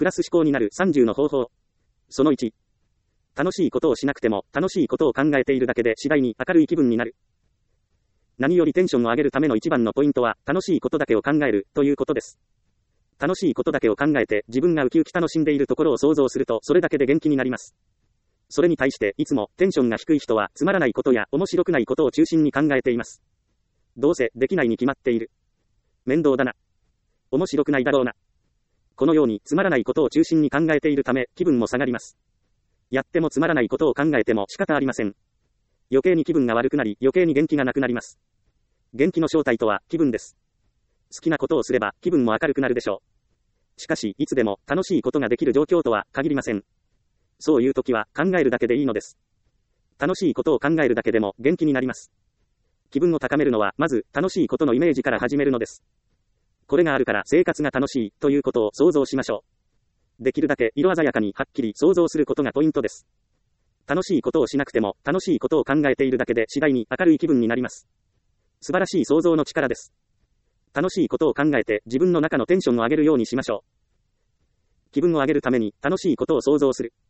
プラス思考になる30の方法。その1。楽しいことをしなくても、楽しいことを考えているだけで次第に明るい気分になる。何よりテンションを上げるための一番のポイントは、楽しいことだけを考える、ということです。楽しいことだけを考えて、自分がウキウキ楽しんでいるところを想像すると、それだけで元気になります。それに対して、いつも、テンションが低い人は、つまらないことや、面白くないことを中心に考えています。どうせ、できないに決まっている。面倒だな。面白くないだろうな。このように、つまらないことを中心に考えているため、気分も下がります。やってもつまらないことを考えても仕方ありません。余計に気分が悪くなり、余計に元気がなくなります。元気の正体とは、気分です。好きなことをすれば、気分も明るくなるでしょう。しかし、いつでも、楽しいことができる状況とは、限りません。そういう時は、考えるだけでいいのです。楽しいことを考えるだけでも、元気になります。気分を高めるのは、まず、楽しいことのイメージから始めるのです。これがあるから、生活が楽しい、ということを想像しましょう。できるだけ、色鮮やかに、はっきり想像することがポイントです。楽しいことをしなくても、楽しいことを考えているだけで、次第に明るい気分になります。素晴らしい想像の力です。楽しいことを考えて、自分の中のテンションを上げるようにしましょう。気分を上げるために、楽しいことを想像する。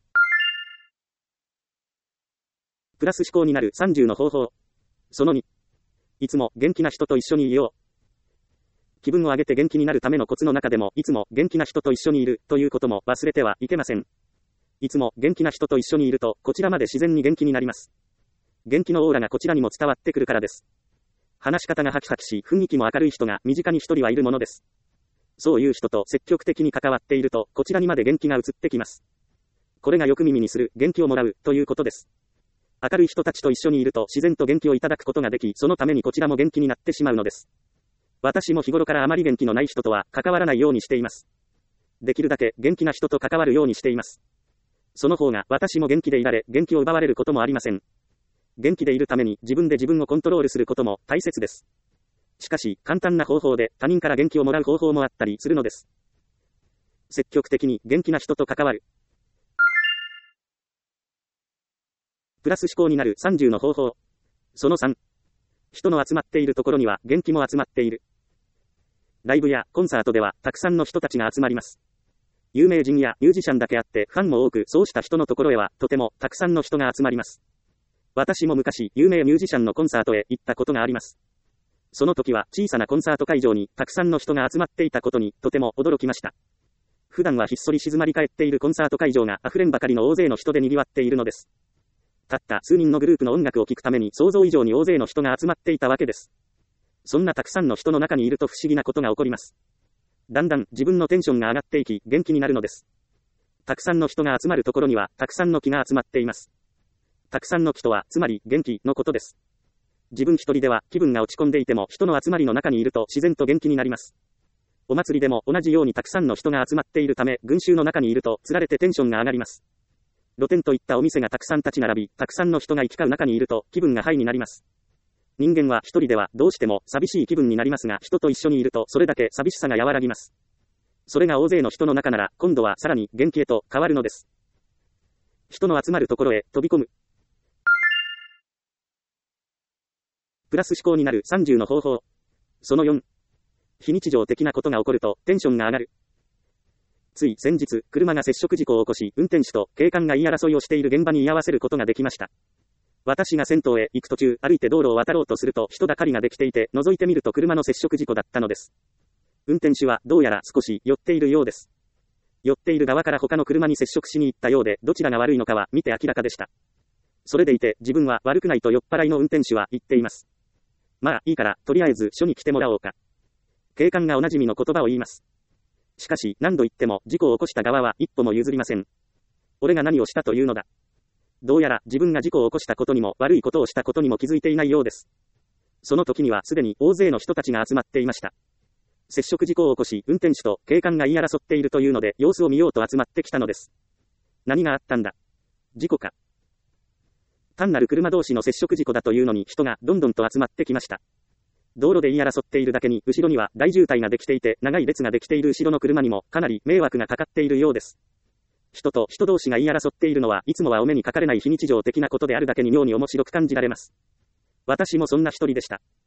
プラス思考になる30の方法。その2。いつも元気な人と一緒にいよう。気分を上げて元気になるためのコツの中でも、いつも元気な人と一緒にいるということも忘れてはいけません。いつも元気な人と一緒にいると、こちらまで自然に元気になります。元気のオーラがこちらにも伝わってくるからです。話し方がハキハキし、雰囲気も明るい人が身近に一人はいるものです。そういう人と積極的に関わっていると、こちらにまで元気が移ってきます。これがよく耳にする、元気をもらう、ということです。明るい人たちと一緒にいると自然と元気をいただくことができ、そのためにこちらも元気になってしまうのです。私も日頃からあまり元気のない人とは関わらないようにしています。できるだけ元気な人と関わるようにしています。その方が私も元気でいられ、元気を奪われることもありません。元気でいるために自分で自分をコントロールすることも大切です。しかし、簡単な方法で他人から元気をもらう方法もあったりするのです。積極的に元気な人と関わる。プラス思考になる30の方法。その3。人の集まっているところには元気も集まっている。ライブやコンサートではたくさんの人たちが集まります。有名人やミュージシャンだけあってファンも多く、そうした人のところへはとてもたくさんの人が集まります。私も昔、有名ミュージシャンのコンサートへ行ったことがあります。その時は小さなコンサート会場にたくさんの人が集まっていたことにとても驚きました。普段はひっそり静まり返っているコンサート会場が溢れんばかりの大勢の人で賑わっているのです。たった数人のグループの音楽を聴くために想像以上に大勢の人が集まっていたわけです。そんなたくさんの人の中にいると不思議なことが起こります。だんだん自分のテンションが上がっていき、元気になるのです。たくさんの人が集まるところにはたくさんの気が集まっています。たくさんの気とは、つまり元気のことです。自分一人では気分が落ち込んでいても人の集まりの中にいると自然と元気になります。お祭りでも同じようにたくさんの人が集まっているため、群衆の中にいるとつられてテンションが上がります。露店といったお店がたくさん立ち並び、たくさんの人が行き交う中にいると気分がハイになります。人間は一人ではどうしても寂しい気分になりますが、人と一緒にいるとそれだけ寂しさが和らぎます。それが大勢の人の中なら、今度はさらに元気へと変わるのです。人の集まるところへ飛び込む。プラス思考になる30の方法。その4。非日常的なことが起こるとテンションが上がる。つい先日、車が接触事故を起こし、運転手と警官が言い争いをしている現場に居合わせることができました。私が銭湯へ行く途中、歩いて道路を渡ろうとすると人だかりができていて、覗いてみると車の接触事故だったのです。運転手はどうやら少し酔っているようです。酔っている側から他の車に接触しに行ったようで、どちらが悪いのかは見て明らかでした。それでいて、自分は悪くないと酔っ払いの運転手は言っています。まあいいから、とりあえず署に来てもらおうか。警官がおなじみの言葉を言います。しかし、何度言っても事故を起こした側は一歩も譲りません。俺が何をしたというのだ。どうやら自分が事故を起こしたことにも悪いことをしたことにも気づいていないようです。その時にはすでに大勢の人たちが集まっていました。接触事故を起こし、運転手と警官が言い争っているというので、様子を見ようと集まってきたのです。何があったんだ。事故か。単なる車同士の接触事故だというのに人がどんどんと集まってきました。道路で言い争っているだけに、後ろには大渋滞ができていて、長い列ができている後ろの車にもかなり迷惑がかかっているようです。人と人同士が言い争っているのは、いつもはお目にかかれない非日常的なことであるだけに妙に面白く感じられます。私もそんな一人でした。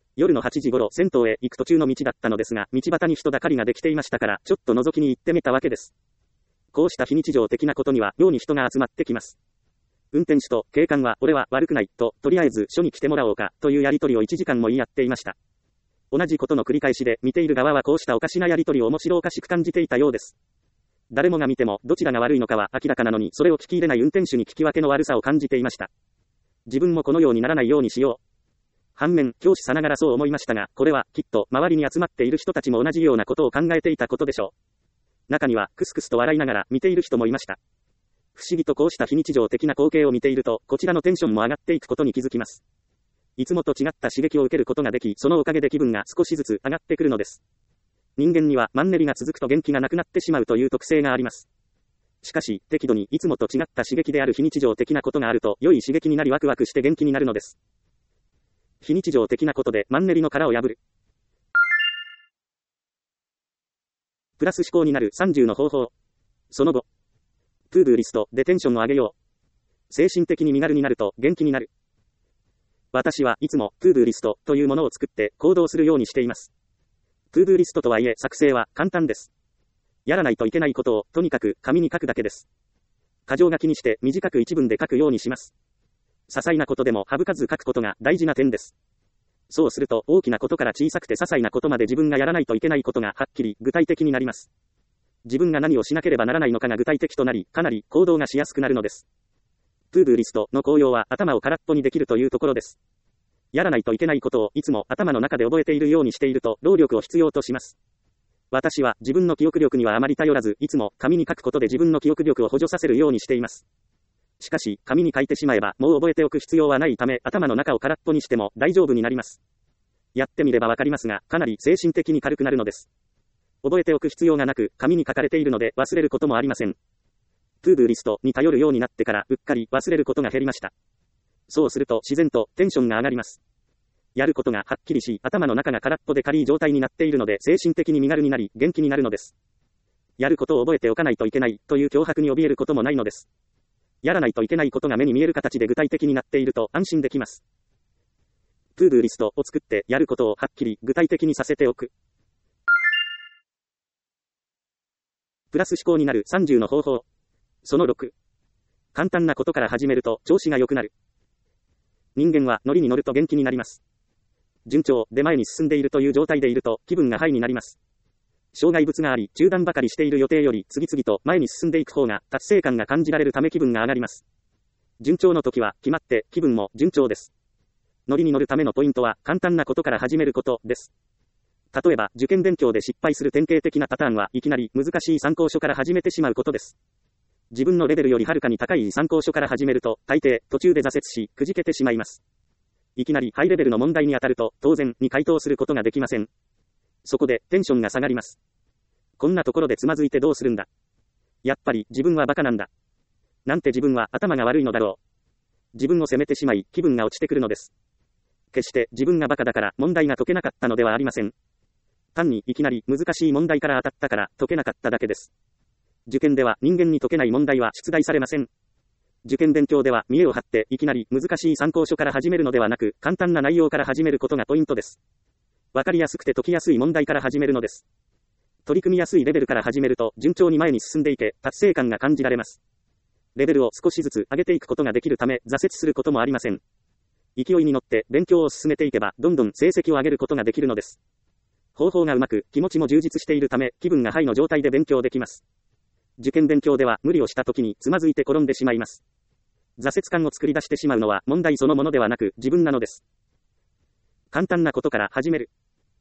夜の8時頃、銭湯へ行く途中の道だったのですが、道端に人だかりができていましたから、ちょっと覗きに行ってみたわけです。こうした非日常的なことには、妙に人が集まってきます。運転手と警官は、俺は悪くない、と、とりあえず署に来てもらおうか、というやりとりを1時間も言い合っていました。同じことの繰り返しで、見ている側はこうしたおかしなやりとりを面白おかしく感じていたようです。誰もが見ても、どちらが悪いのかは明らかなのに、それを聞き入れない運転手に聞き分けの悪さを感じていました。自分もこのようにならないようにしよう。反面、教師さながらそう思いましたが、これは、きっと、周りに集まっている人たちも同じようなことを考えていたことでしょう。中には、クスクスと笑いながら、見ている人もいました。不思議とこうした非日常的な光景を見ていると、こちらのテンションも上がっていくことに気づきます。いつもと違った刺激を受けることができ、そのおかげで気分が少しずつ上がってくるのです。人間にはマンネリが続くと元気がなくなってしまうという特性があります。しかし、適度にいつもと違った刺激である非日常的なことがあると、良い刺激になりワクワクして元気になるのです。非日常的なことでマンネリの殻を破る。プラス思考になる30の方法。その後、トゥードゥーリストでテンションを上げよう。精神的に身軽になると元気になる。私はいつもトゥードゥーリストというものを作って行動するようにしています。トゥードゥーリストとはいえ作成は簡単です。やらないといけないことをとにかく紙に書くだけです。箇条書きにして短く一文で書くようにします。些細なことでも省かず書くことが大事な点です。そうすると大きなことから小さくて些細なことまで自分がやらないといけないことがはっきり具体的になります。自分が何をしなければならないのかが具体的となり、かなり行動がしやすくなるのです。トゥードゥーリストの効用は頭を空っぽにできるというところです。やらないといけないことをいつも頭の中で覚えているようにしていると労力を必要とします。私は自分の記憶力にはあまり頼らず、いつも紙に書くことで自分の記憶力を補助させるようにしています。しかし、紙に書いてしまえば、もう覚えておく必要はないため、頭の中を空っぽにしても大丈夫になります。やってみればわかりますが、かなり精神的に軽くなるのです。覚えておく必要がなく、紙に書かれているので忘れることもありません。トゥードゥーリストに頼るようになってから、うっかり忘れることが減りました。そうすると自然とテンションが上がります。やることがはっきりし、頭の中が空っぽで軽い状態になっているので、精神的に身軽になり、元気になるのです。やることを覚えておかないといけないという脅迫に怯えることもないのです。やらないといけないことが目に見える形で具体的になっていると安心できます。トゥードゥーリストを作ってやることをはっきり具体的にさせておく。プラス思考になる30の方法。その6。簡単なことから始めると調子が良くなる。人間はノリに乗ると元気になります。順調で前に進んでいるという状態でいると気分がハイになります。障害物があり、中断ばかりしている予定より次々と前に進んでいく方が達成感が感じられるため気分が上がります。順調の時は決まって気分も順調です。ノリに乗るためのポイントは簡単なことから始めることです。例えば受験勉強で失敗する典型的なパターンはいきなり難しい参考書から始めてしまうことです。自分のレベルよりはるかに高い参考書から始めると大抵途中で挫折しくじけてしまいます。いきなりハイレベルの問題に当たると当然に回答することができません。そこでテンションが下がります。こんなところでつまずいてどうするんだ。やっぱり自分はバカなんだ。なんて自分は頭が悪いのだろう。自分を責めてしまい気分が落ちてくるのです。決して自分がバカだから問題が解けなかったのではありません。単にいきなり難しい問題から当たったから解けなかっただけです。受験では人間に解けない問題は出題されません。受験勉強では見栄を張っていきなり難しい参考書から始めるのではなく、簡単な内容から始めることがポイントです。わかりやすくて解きやすい問題から始めるのです。取り組みやすいレベルから始めると順調に前に進んでいて達成感が感じられます。レベルを少しずつ上げていくことができるため挫折することもありません。勢いに乗って勉強を進めていけばどんどん成績を上げることができるのです。方法がうまく気持ちも充実しているため気分がハイの状態で勉強できます。受験勉強では無理をした時につまずいて転んでしまいます。挫折感を作り出してしまうのは問題そのものではなく自分なのです。簡単なことから始める。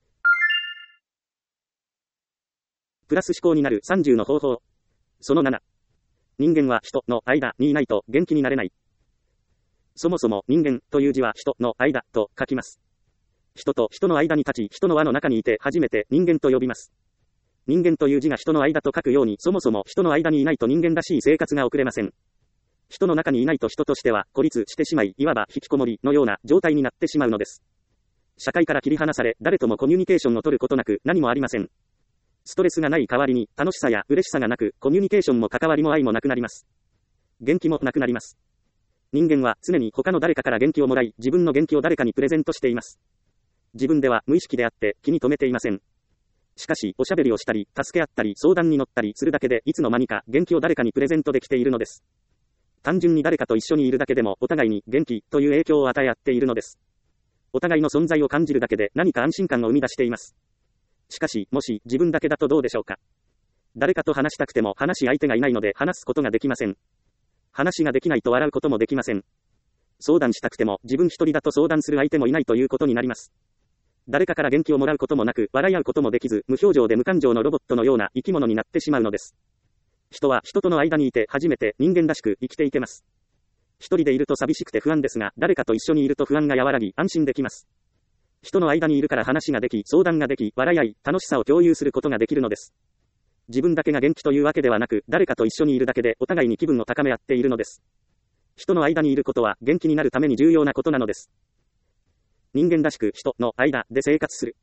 プラス思考になる30の方法。その7。人間は人の間にいないと元気になれない。そもそも人間という字は人の間と書きます。人と人の間に立ち、人の輪の中にいて初めて人間と呼びます。人間という字が人の間と書くように、そもそも人の間にいないと人間らしい生活が送れません。人の中にいないと人としては孤立してしまい、いわば引きこもりのような状態になってしまうのです。社会から切り離され、誰ともコミュニケーションを取ることなく何もありません。ストレスがない代わりに楽しさや嬉しさがなく、コミュニケーションも関わりも愛もなくなります。元気もなくなります。人間は常に他の誰かから元気をもらい、自分の元気を誰かにプレゼントしています。 自分では無意識であって気に留めていません。しかし、おしゃべりをしたり、助け合ったり、相談に乗ったりするだけで、いつの間にか元気を誰かにプレゼントできているのです。単純に誰かと一緒にいるだけでも、お互いに元気という影響を与え合っているのです。お互いの存在を感じるだけで何か安心感を生み出しています。しかし、もし自分だけだとどうでしょうか。誰かと話したくても話し相手がいないので話すことができません。話ができないと笑うこともできません。相談したくても自分一人だと相談する相手もいないということになります。誰かから元気をもらうこともなく、笑い合うこともできず、無表情で無感情のロボットのような生き物になってしまうのです。人は人との間にいて初めて人間らしく生きていけます。一人でいると寂しくて不安ですが、誰かと一緒にいると不安が和らぎ安心できます。人の間にいるから話ができ、相談ができ、笑い合い、楽しさを共有することができるのです。自分だけが元気というわけではなく、誰かと一緒にいるだけでお互いに気分を高め合っているのです。人の間にいることは元気になるために重要なことなのです。人間らしく人の間で生活する。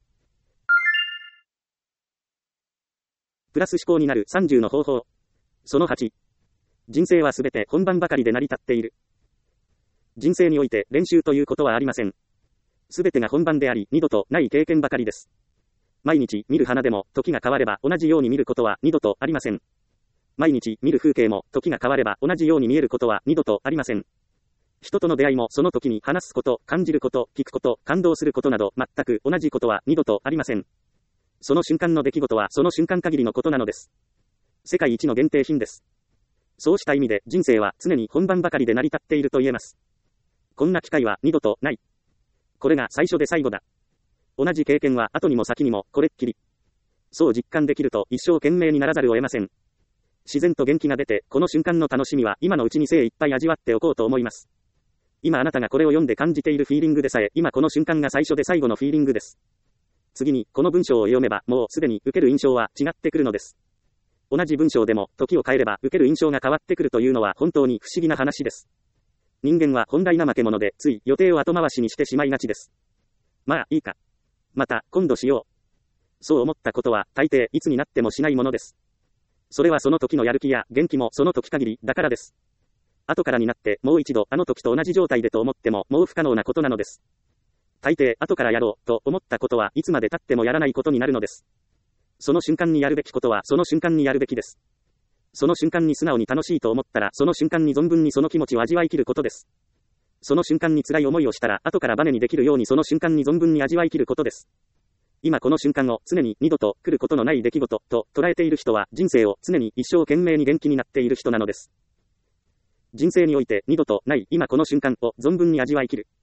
プラス思考になる30の方法。その8。人生はすべて本番ばかりで成り立っている。人生において練習ということはありません。すべてが本番であり、二度とない経験ばかりです。毎日見る花でも時が変われば同じように見ることは二度とありません。毎日見る風景も時が変われば同じように見えることは二度とありません。人との出会いもその時に話すこと、感じること、聞くこと、感動することなど全く同じことは二度とありません。その瞬間の出来事はその瞬間限りのことなのです。世界一の限定品です。そうした意味で人生は常に本番ばかりで成り立っていると言えます。こんな機会は二度とない。これが最初で最後だ。同じ経験は後にも先にもこれっきり。そう実感できると一生懸命にならざるを得ません。自然と元気が出て、この瞬間の楽しみは今のうちに精一杯味わっておこうと思います。今あなたがこれを読んで感じているフィーリングでさえ、今この瞬間が最初で最後のフィーリングです。次に、この文章を読めば、もうすでに受ける印象は違ってくるのです。同じ文章でも、時を変えれば受ける印象が変わってくるというのは本当に不思議な話です。人間は本来な負け者で、つい予定を後回しにしてしまいがちです。まあいいか。また、今度しよう。そう思ったことは、大抵いつになってもしないものです。それはその時のやる気や元気もその時限りだからです。後からになってもう一度あの時と同じ状態でと思ってももう不可能なことなのです。大抵後からやろうと思ったことはいつまで経ってもやらないことになるのです。その瞬間にやるべきことはその瞬間にやるべきです。その瞬間に素直に楽しいと思ったらその瞬間に存分にその気持ちを味わい切ることです。その瞬間に辛い思いをしたら後からバネにできるようにその瞬間に存分に味わい切ることです。今この瞬間を常に二度と来ることのない出来事と捉えている人は人生を常に一生懸命に元気になっている人なのです。人生において二度とない今この瞬間を存分に味わい切る。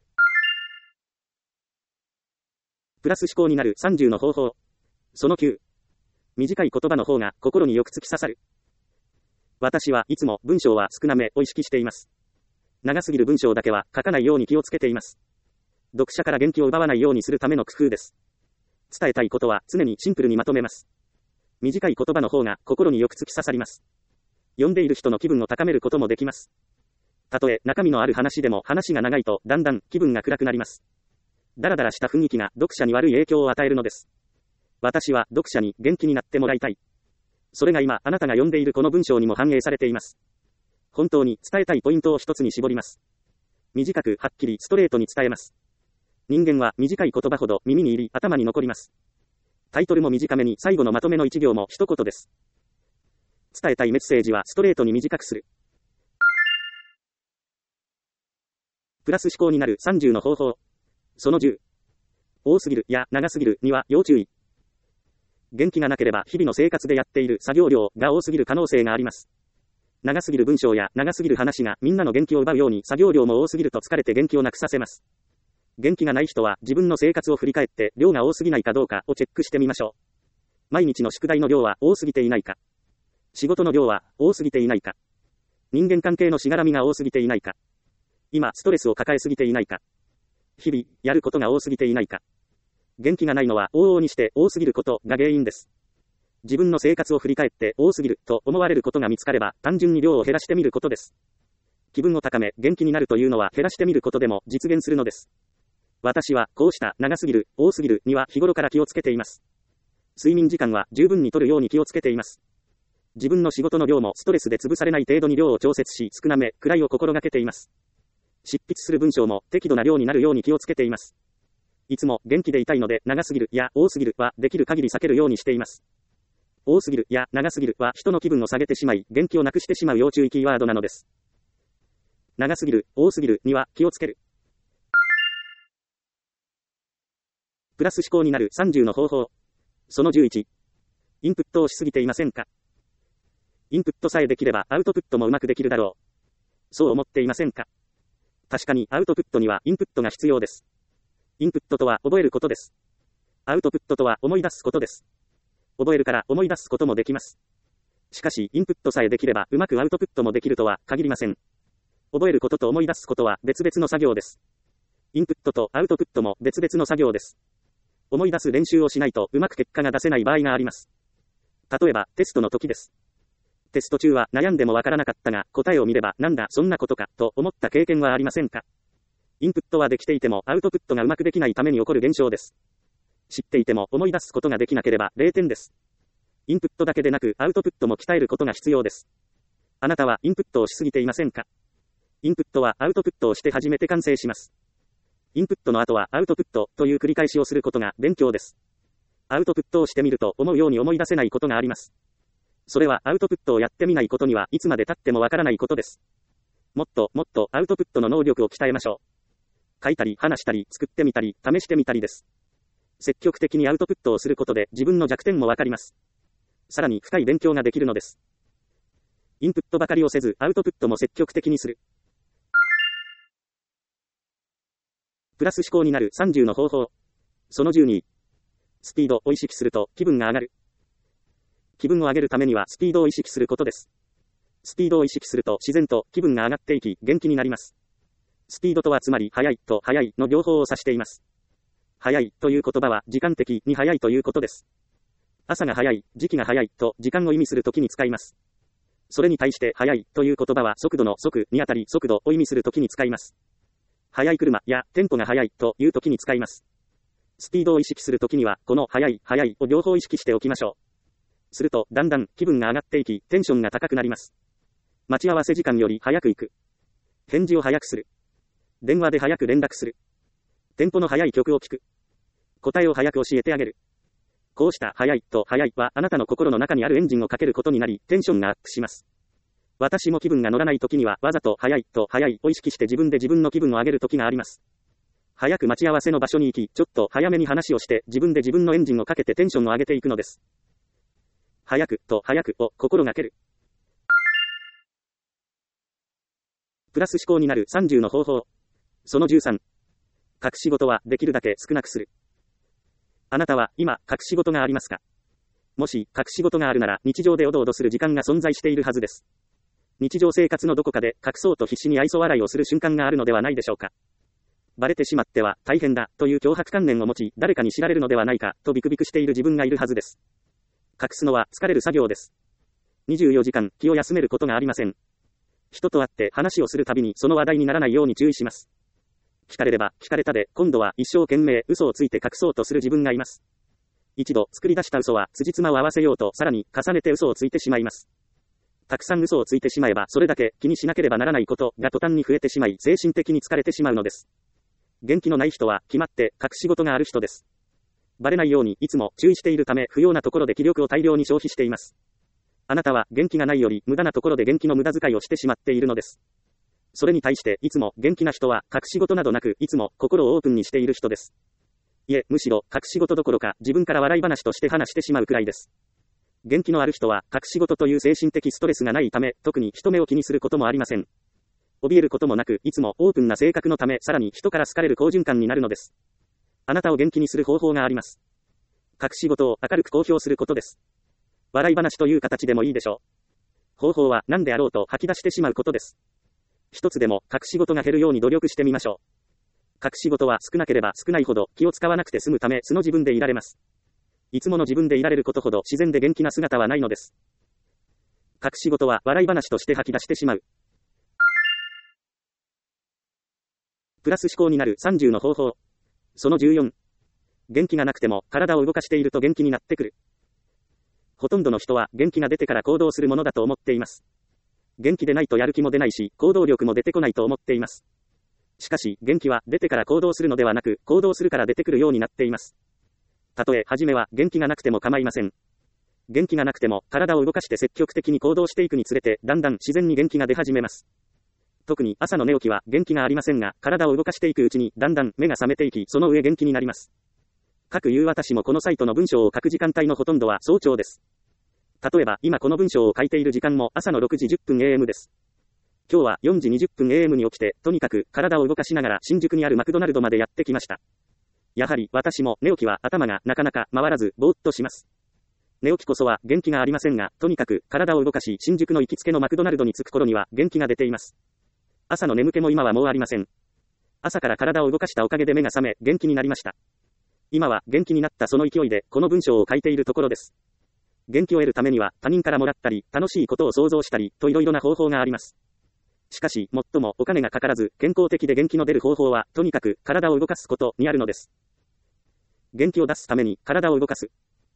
プラス思考になる30の方法。その9。短い言葉の方が心によく突き刺さる。私はいつも文章は少なめを意識しています。長すぎる文章だけは書かないように気をつけています。読者から元気を奪わないようにするための工夫です。伝えたいことは常にシンプルにまとめます。短い言葉の方が心によく突き刺さります。読んでいる人の気分を高めることもできます。たとえ中身のある話でも話が長いとだんだん気分が暗くなります。だらだらした雰囲気が読者に悪い影響を与えるのです。私は読者に元気になってもらいたい。それが今あなたが読んでいるこの文章にも反映されています。本当に伝えたいポイントを一つに絞ります。短くはっきりストレートに伝えます。人間は短い言葉ほど耳に入り頭に残ります。タイトルも短めに最後のまとめの一行も一言です。伝えたいメッセージはストレートに短くする。プラス思考になる30の方法。その10。多すぎるや長すぎるには要注意。元気がなければ日々の生活でやっている作業量が多すぎる可能性があります。長すぎる文章や長すぎる話がみんなの元気を奪うように作業量も多すぎると疲れて元気をなくさせます。元気がない人は自分の生活を振り返って量が多すぎないかどうかをチェックしてみましょう。毎日の宿題の量は多すぎていないか。仕事の量は多すぎていないか。人間関係のしがらみが多すぎていないか。今ストレスを抱えすぎていないか。日々やることが多すぎていないか。元気がないのは往々にして多すぎることが原因です。自分の生活を振り返って多すぎると思われることが見つかれば単純に量を減らしてみることです。気分を高め元気になるというのは減らしてみることでも実現するのです。私はこうした長すぎる、多すぎるには日頃から気をつけています。睡眠時間は十分に取るように気をつけています。自分の仕事の量もストレスで潰されない程度に量を調節し少なめ、くらいを心がけています。執筆する文章も適度な量になるように気をつけています。 いつも元気でいたいので、長すぎるや多すぎるはできる限り避けるようにしています。多すぎるや長すぎるは人の気分を下げてしまい、元気をなくしてしまう要注意キーワードなのです。長すぎる、多すぎるには気をつける。プラス思考になる30の方法。その11。インプットをしすぎていませんか？インプットさえできればアウトプットもうまくできるだろう。そう思っていませんか？確かにアウトプットにはインプットが必要です。インプットとは覚えることです。アウトプットとは思い出すことです。覚えるから思い出すこともできます。しかし、インプットさえできればうまくアウトプットもできるとは限りません。覚えることと思い出すことは別々の作業です。インプットとアウトプットも別々の作業です。思い出す練習をしないとうまく結果が出せない場合があります。例えば、テストの時です。テスト中は悩んでもわからなかったが、答えを見ればなんだそんなことかと思った経験はありませんか？インプットはできていてもアウトプットがうまくできないために起こる現象です。知っていても思い出すことができなければ0点です。インプットだけでなくアウトプットも鍛えることが必要です。あなたはインプットをしすぎていませんか？インプットはアウトプットをして初めて完成します。インプットの後はアウトプットという繰り返しをすることが勉強です。アウトプットをしてみると思うように思い出せないことがあります。それはアウトプットをやってみないことにはいつまで経ってもわからないことです。もっともっとアウトプットの能力を鍛えましょう。書いたり話したり作ってみたり試してみたりです。積極的にアウトプットをすることで自分の弱点もわかります。さらに深い勉強ができるのです。インプットばかりをせずアウトプットも積極的にする。プラス思考になる30の方法。その12。スピードを意識すると気分が上がる。気分を上げるためにはスピードを意識することです。スピードを意識すると自然と気分が上がっていき元気になります。スピードとはつまり速いと速いの両方を指しています。速いという言葉は時間的に速いということです。朝が早い、時期が早いと時間を意味するときに使います。それに対して速いという言葉は速度の速にあたり速度を意味するときに使います。速い車やテンポが速いというときに使います。スピードを意識するときにはこの速い速いを両方意識しておきましょう。するとだんだん気分が上がっていきテンションが高くなります。待ち合わせ時間より早く行く。返事を早くする。電話で早く連絡する。テンポの速い曲を聴く。答えを早く教えてあげる。こうした速いと速いはあなたの心の中にあるエンジンをかけることになりテンションがアップします。私も気分が乗らない時にはわざと速いと速いを意識して自分で自分の気分を上げる時があります。早く待ち合わせの場所に行き、ちょっと早めに話をして自分で自分のエンジンをかけてテンションを上げていくのです。早くと早くを心がける。プラス思考になる30の方法。その13。隠し事はできるだけ少なくする。あなたは今隠し事がありますか？もし隠し事があるなら日常でおどおどする時間が存在しているはずです。日常生活のどこかで隠そうと必死に愛想笑いをする瞬間があるのではないでしょうか。バレてしまっては大変だという脅迫観念を持ち誰かに知られるのではないかとビクビクしている自分がいるはずです。隠すのは疲れる作業です。24時間気を休めることがありません。人と会って話をするたびにその話題にならないように注意します。聞かれれば聞かれたで今度は一生懸命嘘をついて隠そうとする自分がいます。一度作り出した嘘は辻褄を合わせようとさらに重ねて嘘をついてしまいます。たくさん嘘をついてしまえばそれだけ気にしなければならないことが途端に増えてしまい精神的に疲れてしまうのです。元気のない人は決まって隠し事がある人です。バレないようにいつも注意しているため不要なところで気力を大量に消費しています。あなたは元気がないより無駄なところで元気の無駄遣いをしてしまっているのです。それに対していつも元気な人は隠し事などなくいつも心をオープンにしている人です。いえ、むしろ隠し事どころか自分から笑い話として話してしまうくらいです。元気のある人は隠し事という精神的ストレスがないため特に人目を気にすることもありません。怯えることもなくいつもオープンな性格のためさらに人から好かれる好循環になるのです。あなたを元気にする方法があります。隠し事を明るく公表することです。笑い話という形でもいいでしょう。方法は何であろうと吐き出してしまうことです。一つでも隠し事が減るように努力してみましょう。隠し事は少なければ少ないほど気を使わなくて済むため素の自分でいられます。いつもの自分でいられることほど自然で元気な姿はないのです。隠し事は笑い話として吐き出してしまう。プラス思考になる30の方法。その14。元気がなくても体を動かしていると元気になってくる。ほとんどの人は元気が出てから行動するものだと思っています。元気でないとやる気も出ないし、行動力も出てこないと思っています。 しかし、元気は出てから行動するのではなく、行動するから出てくるようになっています。たとえ、初めは元気がなくても構いません。元気がなくても、体を動かして積極的に行動していくにつれて、だんだん自然に元気が出始めます。特に朝の寝起きは元気がありませんが、体を動かしていくうちに、だんだん目が覚めていき、その上元気になります。各言う私もこのサイトの文章を書く時間帯のほとんどは早朝です。例えば、今この文章を書いている時間も朝の6時10分 AM です。今日は4時20分 AM に起きて、とにかく体を動かしながら新宿にあるマクドナルドまでやってきました。やはり私も寝起きは頭がなかなか回らずぼーっとします。寝起きこそは元気がありませんが、とにかく体を動かし新宿の行きつけのマクドナルドに着く頃には元気が出ています。朝の眠気も今はもうありません。朝から体を動かしたおかげで目が覚め元気になりました。今は元気になったその勢いでこの文章を書いているところです。元気を得るためには他人からもらったり楽しいことを想像したりといろいろな方法があります。しかし、最もお金がかからず、健康的で元気の出る方法は、とにかく、体を動かすことにあるのです。元気を出すために、体を動かす。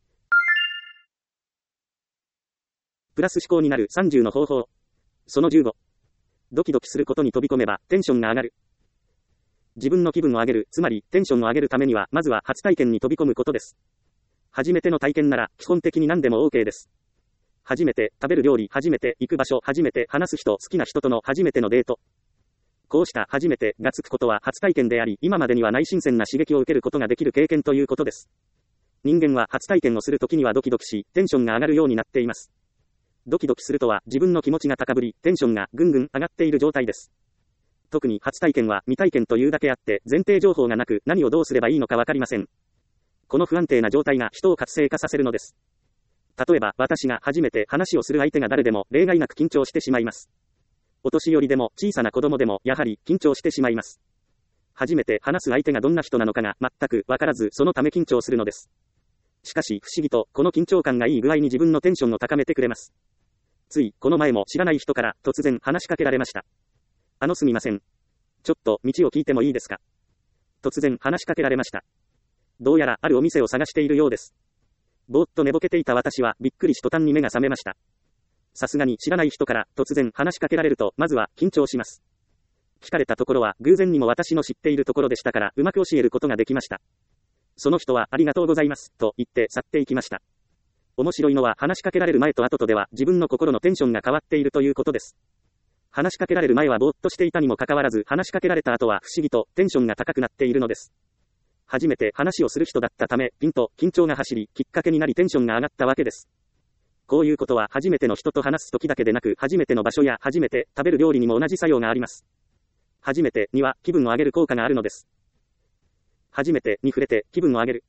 プラス思考になる30の方法。その15。ドキドキすることに飛び込めば、テンションが上がる。自分の気分を上げる、つまり、テンションを上げるためには、まずは初体験に飛び込むことです。初めての体験なら、基本的に何でも OK です。初めて食べる料理、初めて行く場所、初めて話す人、好きな人との初めてのデート。こうした初めてがつくことは初体験であり、今までにはない新鮮な刺激を受けることができる経験ということです。人間は初体験をするときにはドキドキし、テンションが上がるようになっています。ドキドキするとは自分の気持ちが高ぶり、テンションがぐんぐん上がっている状態です。特に初体験は未体験というだけあって、前提情報がなく何をどうすればいいのかわかりません。この不安定な状態が人を活性化させるのです。例えば、私が初めて話をする相手が誰でも例外なく緊張してしまいます。お年寄りでも小さな子供でもやはり緊張してしまいます。初めて話す相手がどんな人なのかが全くわからず、そのため緊張するのです。しかし、不思議とこの緊張感がいい具合に自分のテンションを高めてくれます。つい、この前も知らない人から突然話しかけられました。すみません。ちょっと道を聞いてもいいですか？突然話しかけられました。どうやらあるお店を探しているようです。ぼーっと寝ぼけていた私はびっくりし途端に目が覚めました。さすがに知らない人から突然話しかけられるとまずは緊張します。聞かれたところは偶然にも私の知っているところでしたからうまく教えることができました。その人はありがとうございますと言って去っていきました。面白いのは話しかけられる前と後とでは自分の心のテンションが変わっているということです。話しかけられる前はぼーっとしていたにもかかわらず話しかけられた後は不思議とテンションが高くなっているのです。初めて話をする人だったため、ピンと緊張が走り、きっかけになりテンションが上がったわけです。こういうことは初めての人と話す時だけでなく、初めての場所や初めて食べる料理にも同じ作用があります。初めてには気分を上げる効果があるのです。初めてに触れて気分を上げる。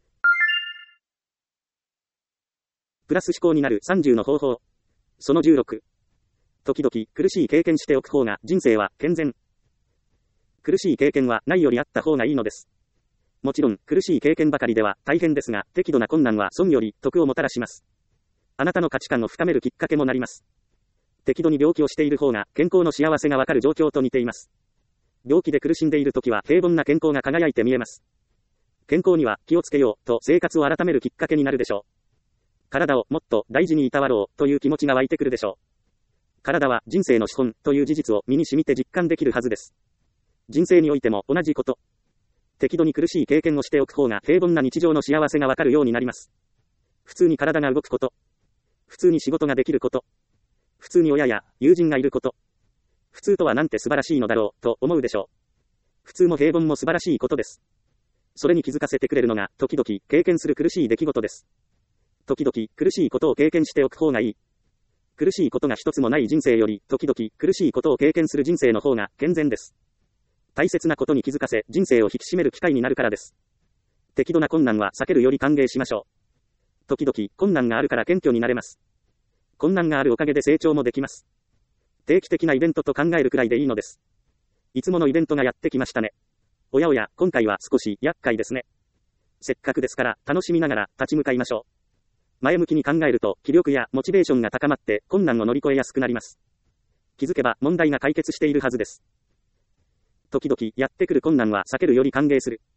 プラス思考になる30の方法。その16。時々苦しい経験しておく方が人生は健全。苦しい経験はないよりあった方がいいのです。もちろん、苦しい経験ばかりでは大変ですが、適度な困難は損より得をもたらします。あなたの価値観を深めるきっかけもなります。適度に病気をしている方が、健康の幸せがわかる状況と似ています。病気で苦しんでいるときは、平凡な健康が輝いて見えます。健康には気をつけようと生活を改めるきっかけになるでしょう。体をもっと大事にいたわろうという気持ちが湧いてくるでしょう。体は人生の資本という事実を身に染みて実感できるはずです。人生においても同じこと。適度に苦しい経験をしておく方が平凡な日常の幸せがわかるようになります。普通に体が動くこと。普通に仕事ができること。普通に親や友人がいること。普通とはなんて素晴らしいのだろうと思うでしょう。普通も平凡も素晴らしいことです。それに気づかせてくれるのが時々経験する苦しい出来事です。時々苦しいことを経験しておく方がいい。苦しいことが一つもない人生より時々苦しいことを経験する人生の方が健全です。大切なことに気づかせ、人生を引き締める機会になるからです。適度な困難は避けるより歓迎しましょう。時々、困難があるから謙虚になれます。困難があるおかげで成長もできます。定期的なイベントと考えるくらいでいいのです。いつものイベントがやってきましたね。おやおや、今回は少し厄介ですね。せっかくですから、楽しみながら立ち向かいましょう。前向きに考えると、気力やモチベーションが高まって、困難を乗り越えやすくなります。気づけば、問題が解決しているはずです。時々やってくる困難は避けるより歓迎する。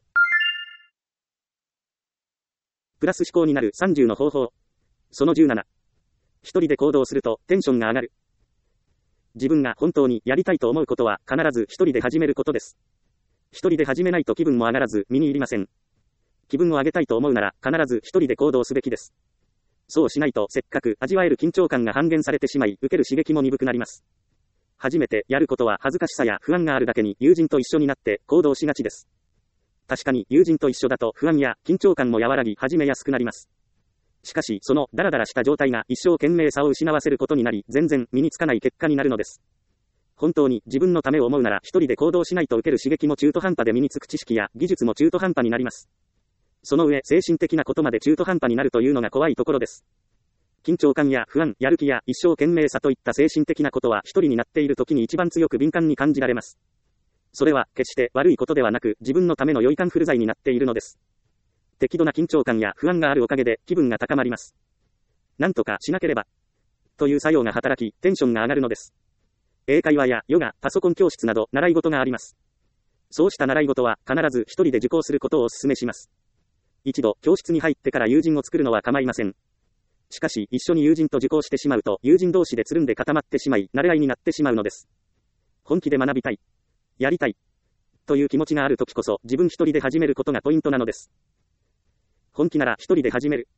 プラス思考になる30の方法。その17。一人で行動するとテンションが上がる。 自分が本当にやりたいと思うことは必ず一人で始めることです。一人で始めないと気分も上がらず身に入りません。気分を上げたいと思うなら必ず一人で行動すべきです。そうしないとせっかく味わえる緊張感が半減されてしまい、受ける刺激も鈍くなります。初めてやることは恥ずかしさや不安があるだけに友人と一緒になって行動しがちです。確かに友人と一緒だと不安や緊張感も和らぎ始めやすくなります。しかしそのダラダラした状態が一生懸命さを失わせることになり、全然身につかない結果になるのです。本当に自分のためを思うなら一人で行動しないと受ける刺激も中途半端で身につく知識や技術も中途半端になります。その上精神的なことまで中途半端になるというのが怖いところです。緊張感や不安、やる気や一生懸命さといった精神的なことは一人になっている時に一番強く敏感に感じられます。それは決して悪いことではなく自分のための良いカンフル剤になっているのです。適度な緊張感や不安があるおかげで気分が高まります。なんとかしなければという作用が働きテンションが上がるのです。英会話やヨガ、パソコン教室など習い事があります。そうした習い事は必ず一人で受講することをお勧めします。一度教室に入ってから友人を作るのは構いません。しかし一緒に友人と受講してしまうと友人同士でつるんで固まってしまい慣れ合いになってしまうのです。本気で学びたい、やりたいという気持ちがあるときこそ自分一人で始めることがポイントなのです。本気なら一人で始める。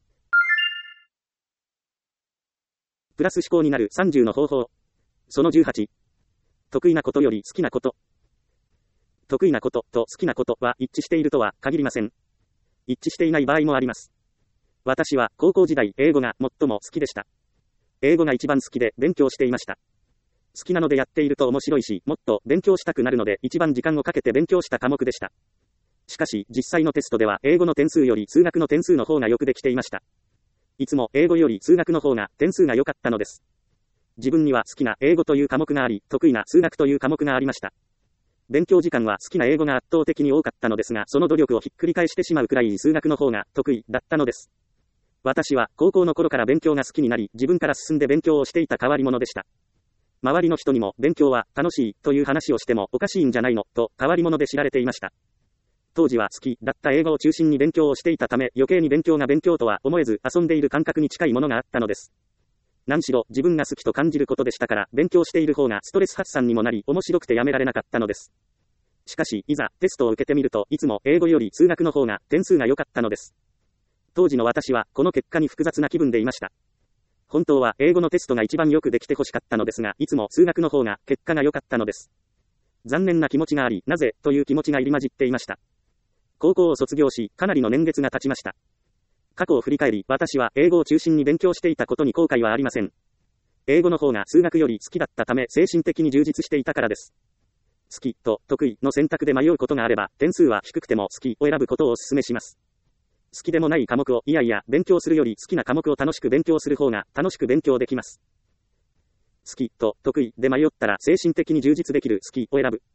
プラス思考になる30の方法。その18。得意なことより好きなこと。得意なことと好きなことは一致しているとは限りません。一致していない場合もあります。私は高校時代英語が最も好きでした。英語が一番好きで勉強していました。好きなのでやっていると面白いし、もっと勉強したくなるので一番時間をかけて勉強した科目でした。しかし実際のテストでは英語の点数より数学の点数の方がよくできていました。いつも英語より数学の方が点数が良かったのです。自分には好きな英語という科目があり、得意な数学という科目がありました。勉強時間は好きな英語が圧倒的に多かったのですが、その努力をひっくり返してしまうくらい数学の方が得意だったのです。私は高校の頃から勉強が好きになり、自分から進んで勉強をしていた変わり者でした。周りの人にも勉強は楽しいという話をしてもおかしいんじゃないのと変わり者で知られていました。当時は好きだった英語を中心に勉強をしていたため、余計に勉強が勉強とは思えず遊んでいる感覚に近いものがあったのです。何しろ自分が好きと感じることでしたから、勉強している方がストレス発散にもなり面白くてやめられなかったのです。しかしいざテストを受けてみると、いつも英語より数学の方が点数が良かったのです。当時の私はこの結果に複雑な気分でいました。本当は英語のテストが一番よくできて欲しかったのですが、いつも数学の方が結果が良かったのです。残念な気持ちがあり、なぜという気持ちが入り混じっていました。高校を卒業し、かなりの年月が経ちました。過去を振り返り、私は英語を中心に勉強していたことに後悔はありません。英語の方が数学より好きだったため、精神的に充実していたからです。好きと得意の選択で迷うことがあれば、点数は低くても好きを選ぶことをお勧めします。好きでもない科目をいやいや勉強するより、好きな科目を楽しく勉強する方が楽しく勉強できます。好きと得意で迷ったら、精神的に充実できる好きを選ぶ。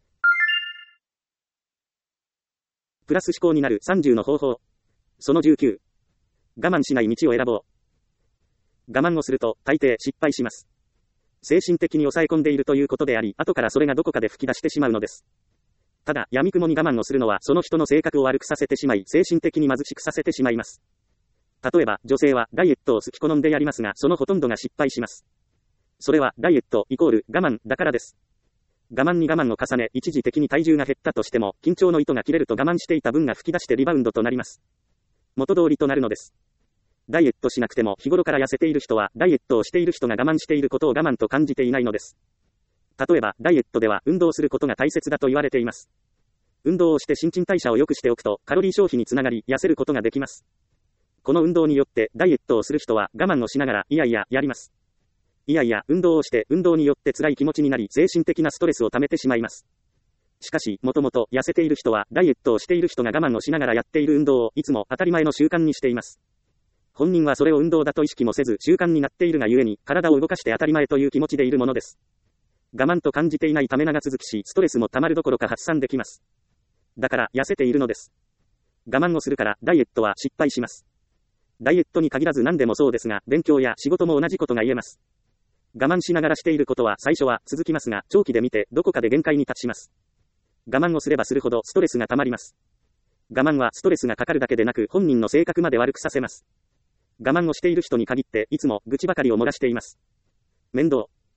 プラス思考になる30の方法。その19。我慢しない道を選ぼう。我慢をすると大抵失敗します。精神的に抑え込んでいるということであり、後からそれがどこかで吹き出してしまうのです。ただ、闇雲に我慢をするのはその人の性格を悪くさせてしまい、精神的に貧しくさせてしまいます。例えば、女性はダイエットを好き好んでやりますが、そのほとんどが失敗します。それはダイエットイコール我慢だからです。我慢に我慢を重ね、一時的に体重が減ったとしても、緊張の糸が切れると我慢していた分が吹き出してリバウンドとなります。元通りとなるのです。ダイエットしなくても日頃から痩せている人は、ダイエットをしている人が我慢していることを我慢と感じていないのです。例えば、ダイエットでは運動することが大切だと言われています。運動をして新陳代謝を良くしておくと、カロリー消費につながり、痩せることができます。この運動によって、ダイエットをする人は我慢をしながら、いやいや、やります。いやいや、運動をして、運動によって辛い気持ちになり、精神的なストレスを溜めてしまいます。しかし、もともと痩せている人は、ダイエットをしている人が我慢をしながらやっている運動を、いつも当たり前の習慣にしています。本人はそれを運動だと意識もせず、習慣になっているがゆえに、体を動かして当たり前という気持ちでいるものです。我慢と感じていないため長続きし、ストレスも溜まるどころか発散できます。だから、痩せているのです。我慢をするから、ダイエットは失敗します。ダイエットに限らず何でもそうですが、勉強や仕事も同じことが言えます。我慢しながらしていることは最初は続きますが、長期で見てどこかで限界に達します。我慢をすればするほどストレスが溜まります。我慢はストレスがかかるだけでなく、本人の性格まで悪くさせます。我慢をしている人に限っていつも愚痴ばかりを漏らしています。面倒。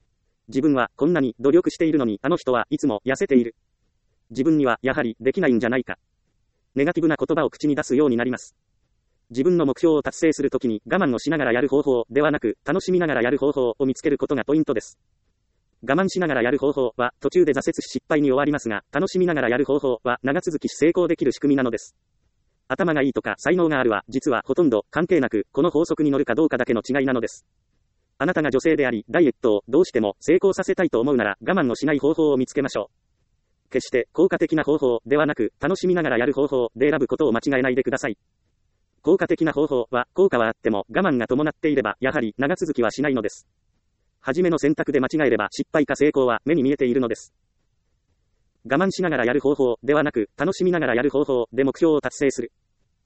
自分はこんなに努力しているのにあの人はいつも痩せている。自分にはやはりできないんじゃないか。ネガティブな言葉を口に出すようになります。自分の目標を達成するときに我慢をしながらやる方法ではなく、楽しみながらやる方法を見つけることがポイントです。我慢しながらやる方法は途中で挫折し失敗に終わりますが、楽しみながらやる方法は長続きし成功できる仕組みなのです。頭がいいとか才能があるは実はほとんど関係なく、この法則に乗るかどうかだけの違いなのです。あなたが女性であり、ダイエットをどうしても成功させたいと思うなら我慢をしない方法を見つけましょう。決して効果的な方法ではなく、楽しみながらやる方法で選ぶことを間違えないでください。効果的な方法は効果はあっても我慢が伴っていればやはり長続きはしないのです。初めの選択で間違えれば失敗か成功は目に見えているのです。我慢しながらやる方法ではなく、楽しみながらやる方法で目標を達成する。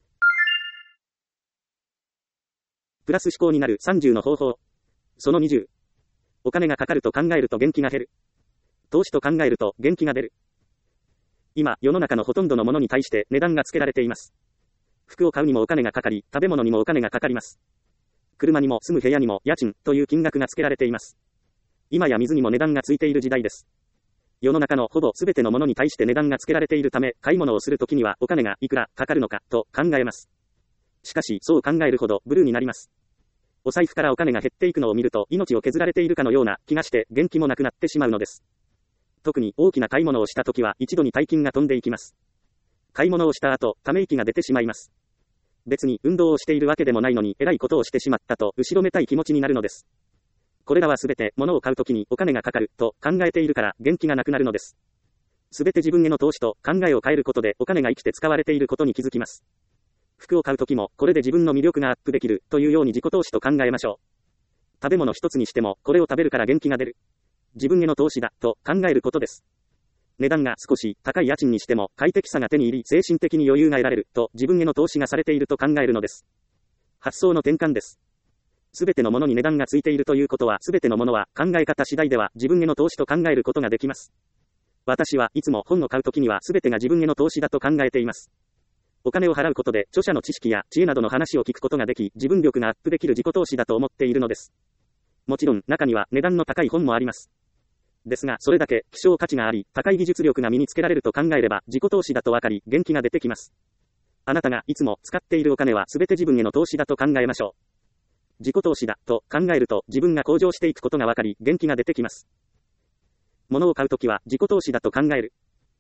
プラス思考になる30の方法。その20。お金がかかると考えると元気が減る。投資と考えると元気が出る。今、世の中のほとんどのものに対して値段がつけられています。服を買うにもお金がかかり、食べ物にもお金がかかります。車にも住む部屋にも家賃という金額がつけられています。今や水にも値段がついている時代です。世の中のほぼ全てのものに対して値段がつけられているため、買い物をするときにはお金がいくらかかるのかと考えます。しかし、そう考えるほどブルーになります。お財布からお金が減っていくのを見ると命を削られているかのような気がして元気もなくなってしまうのです。特に大きな買い物をしたときは一度に大金が飛んでいきます。買い物をした後、ため息が出てしまいます。別に運動をしているわけでもないのに、偉いことをしてしまったと後ろめたい気持ちになるのです。これらはすべて物を買うときにお金がかかると考えているから元気がなくなるのです。すべて自分への投資と考えを変えることでお金が生きて使われていることに気づきます。服を買うときもこれで自分の魅力がアップできるというように自己投資と考えましょう。食べ物一つにしてもこれを食べるから元気が出る。自分への投資だと考えることです。値段が少し高い家賃にしても快適さが手に入り精神的に余裕が得られると自分への投資がされていると考えるのです。発想の転換です。すべてのものに値段がついているということはすべてのものは考え方次第では自分への投資と考えることができます。私はいつも本を買うときにはすべてが自分への投資だと考えています。お金を払うことで著者の知識や知恵などの話を聞くことができ自分力がアップできる自己投資だと思っているのです。もちろん中には値段の高い本もあります。ですが、それだけ希少価値があり、高い技術力が身につけられると考えれば、自己投資だとわかり、元気が出てきます。あなたがいつも使っているお金はすべて自分への投資だと考えましょう。自己投資だと考えると、自分が向上していくことがわかり、元気が出てきます。物を買うときは自己投資だと考える。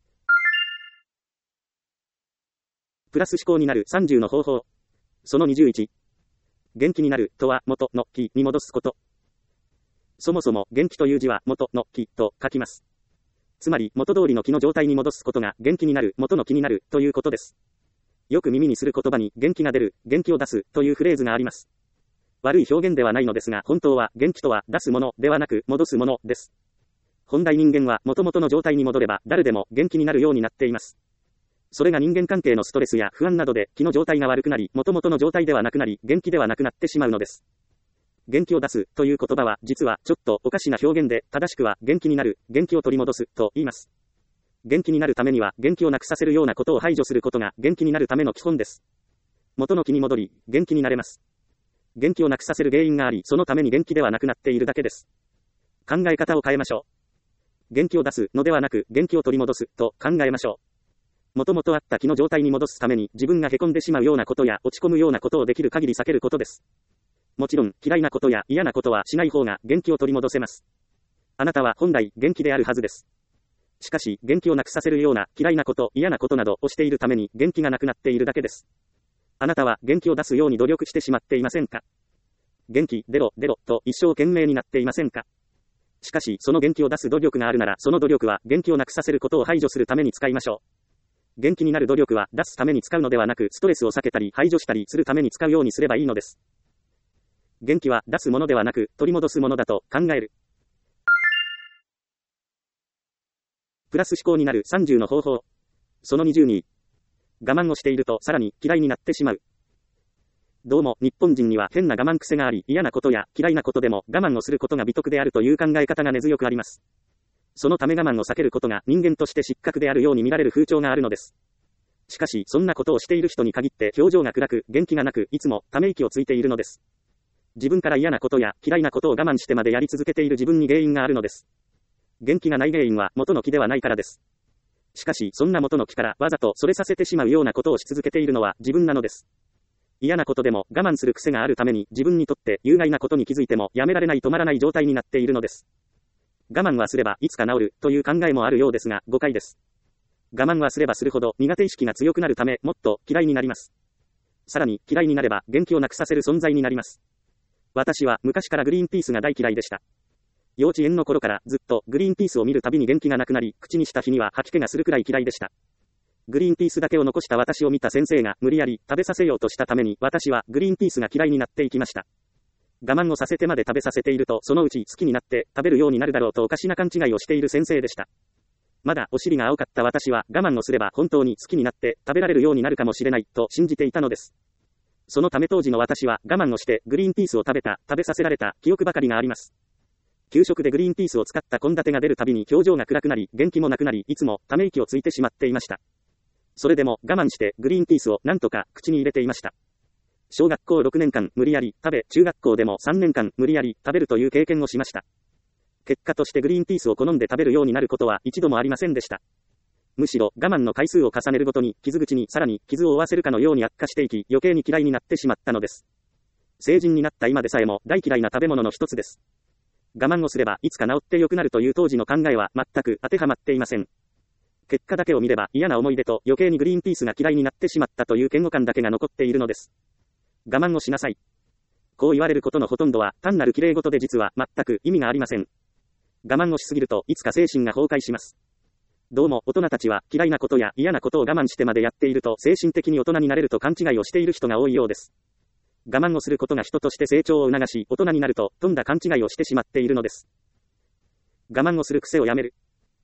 プラス思考になる30の方法。その21。元気になるとは元の気に戻すこと。そもそも元気という字は元の気と書きます。つまり元通りの気の状態に戻すことが元気になる元の気になるということです。よく耳にする言葉に元気が出る、元気を出すというフレーズがあります。悪い表現ではないのですが本当は元気とは出すものではなく戻すものです。本来人間は元々の状態に戻れば誰でも元気になるようになっています。それが人間関係のストレスや不安などで気の状態が悪くなり元々の状態ではなくなり元気ではなくなってしまうのです。元気を出すという言葉は実はちょっとおかしな表現で正しくは元気になる、元気を取り戻すと言います。元気になるためには元気をなくさせるようなことを排除することが元気になるための基本です。元の気に戻り元気になれます。元気をなくさせる原因がありそのために元気ではなくなっているだけです。考え方を変えましょう。元気を出すのではなく元気を取り戻すと考えましょう。もともとあった気の状態に戻すために自分が凹んでしまうようなことや落ち込むようなことをできる限り避けることです。もちろん嫌いなことや嫌なことはしない方が元気を取り戻せます。あなたは本来元気であるはずです。しかし元気をなくさせるような嫌いなこと嫌なことなどをしているために元気がなくなっているだけです。あなたは元気を出すように努力してしまっていませんか？元気出ろ出ろと一生懸命になっていませんか？しかしその元気を出す努力があるならその努力は元気をなくさせることを排除するために使いましょう。元気になる努力は出すために使うのではなくストレスを避けたり排除したりするために使うようにすればいいのです。元気は出すものではなく取り戻すものだと考える。プラス思考になる30の方法。その22。我慢をしているとさらに嫌いになってしまう。どうも日本人には変な我慢癖があり嫌なことや嫌いなことでも我慢をすることが美徳であるという考え方が根強くあります。そのため我慢を避けることが人間として失格であるように見られる風潮があるのです。しかしそんなことをしている人に限って表情が暗く元気がなくいつもため息をついているのです。 自分から嫌なことや嫌いなことを我慢してまでやり続けている自分に原因があるのです。元気がない原因は元の気ではないからです。しかし、そんな元の気からわざとそれさせてしまうようなことをし続けているのは自分なのです。嫌なことでも我慢する癖があるために自分にとって有害なことに気づいてもやめられない止まらない状態になっているのです。我慢はすればいつか治るという考えもあるようですが誤解です。我慢はすればするほど苦手意識が強くなるためもっと嫌いになります。さらに嫌いになれば元気をなくさせる存在になります。私は昔からグリーンピースが大嫌いでした。幼稚園の頃からずっとグリーンピースを見るたびに元気がなくなり、口にした日には吐き気がするくらい嫌いでした。グリーンピースだけを残した私を見た先生が無理やり食べさせようとしたために私はグリーンピースが嫌いになっていきました。我慢をさせてまで食べさせているとそのうち好きになって食べるようになるだろうとおかしな勘違いをしている先生でした。まだお尻が青かった私は我慢をすれば本当に好きになって食べられるようになるかもしれないと信じていたのです。そのため当時の私は我慢をしてグリーンピースを食べさせられた記憶ばかりがあります。給食でグリーンピースを使った献立が出るたびに表情が暗くなり元気もなくなりいつもため息をついてしまっていました。それでも我慢してグリーンピースをなんとか口に入れていました。小学校6年間無理やり食べ、中学校でも3年間無理やり食べるという経験をしました。結果としてグリーンピースを好んで食べるようになることは一度もありませんでした。むしろ我慢の回数を重ねるごとに傷口にさらに傷を負わせるかのように悪化していき余計に嫌いになってしまったのです。成人になった今でさえも大嫌いな食べ物の一つです。我慢をすればいつか治って良くなるという当時の考えは全く当てはまっていません。結果だけを見れば嫌な思い出と余計にグリーンピースが嫌いになってしまったという嫌悪感だけが残っているのです。我慢をしなさい。こう言われることのほとんどは単なる綺麗事で実は全く意味がありません。我慢をしすぎるといつか精神が崩壊します。どうも大人たちは嫌いなことや嫌なことを我慢してまでやっていると精神的に大人になれると勘違いをしている人が多いようです。我慢をすることが人として成長を促し大人になるととんだ勘違いをしてしまっているのです。我慢をする癖をやめる。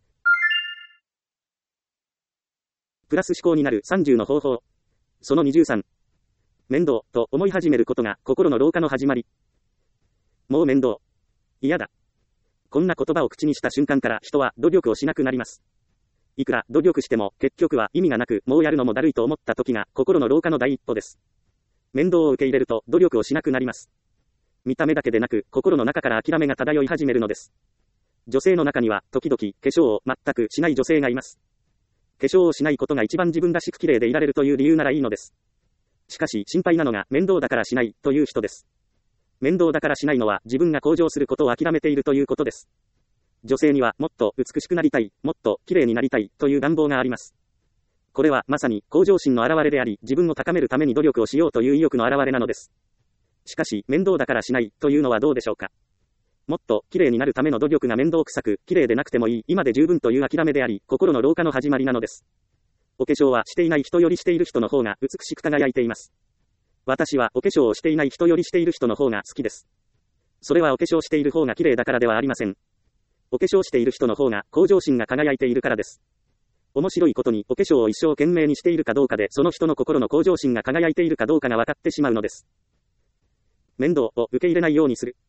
プラス思考になる30の方法。その23。面倒と思い始めることが心の老化の始まり。もう面倒。嫌だ。こんな言葉を口にした瞬間から人は努力をしなくなります。いくら努力しても結局は意味がなくもうやるのもだるいと思った時が心の老化の第一歩です。面倒を受け入れると努力をしなくなります。見た目だけでなく心の中から諦めが漂い始めるのです。女性の中には時々化粧を全くしない女性がいます。化粧をしないことが一番自分らしく綺麗でいられるという理由ならいいのです。しかし心配なのが面倒だからしないという人です。面倒だからしないのは自分が向上することを諦めているということです。女性にはもっと美しくなりたい、もっと綺麗になりたいという願望があります。これはまさに向上心の表れであり、自分を高めるために努力をしようという意欲の表れなのです。しかし面倒だからしないというのはどうでしょうか。もっと綺麗になるための努力が面倒くさく、綺麗でなくてもいい、今で十分という諦めであり、心の老化の始まりなのです。お化粧はしていない人よりしている人の方が美しく輝いています。私はお化粧をしていない人よりしている人の方が好きです。それはお化粧している方が綺麗だからではありません。お化粧している人の方が向上心が輝いているからです。面白いことにお化粧を一生懸命にしているかどうかでその人の心の向上心が輝いているかどうかが分かってしまうのです。面倒を受け入れないようにする。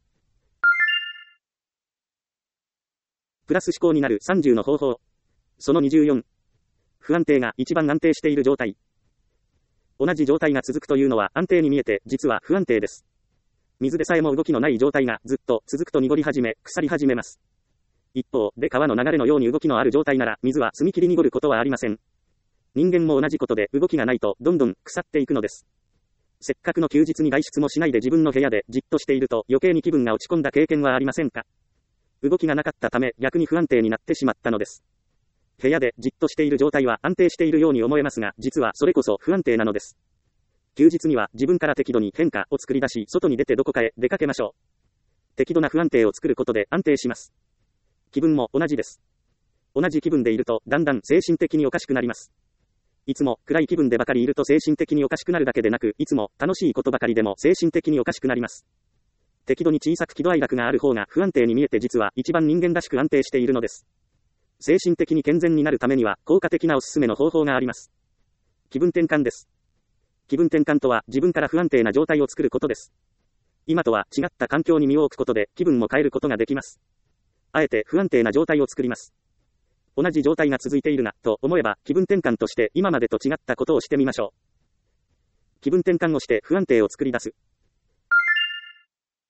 プラス思考になる30の方法。その24。不安定が一番安定している状態。同じ状態が続くというのは安定に見えて実は不安定です。水でさえも動きのない状態がずっと続くと濁り始め、腐り始めます。一方で川の流れのように動きのある状態なら水は澄み切り濁ることはありません。人間も同じことで動きがないとどんどん腐っていくのです。せっかくの休日に外出もしないで自分の部屋でじっとしていると余計に気分が落ち込んだ経験はありませんか。動きがなかったため逆に不安定になってしまったのです。部屋でじっとしている状態は安定しているように思えますが、実はそれこそ不安定なのです。休日には自分から適度に変化を作り出し、外に出てどこかへ出かけましょう。適度な不安定を作ることで安定します。気分も同じです。同じ気分でいるとだんだん精神的におかしくなります。いつも暗い気分でばかりいると精神的におかしくなるだけでなく、いつも楽しいことばかりでも精神的におかしくなります。適度に小さく喜怒哀楽がある方が不安定に見えて実は一番人間らしく安定しているのです。精神的に健全になるためには効果的なおすすめの方法があります。気分転換です。気分転換とは自分から不安定な状態を作ることです。今とは違った環境に身を置くことで気分も変えることができます。あえて不安定な状態を作ります。同じ状態が続いているなと思えば気分転換として今までと違ったことをしてみましょう。気分転換をして不安定を作り出す。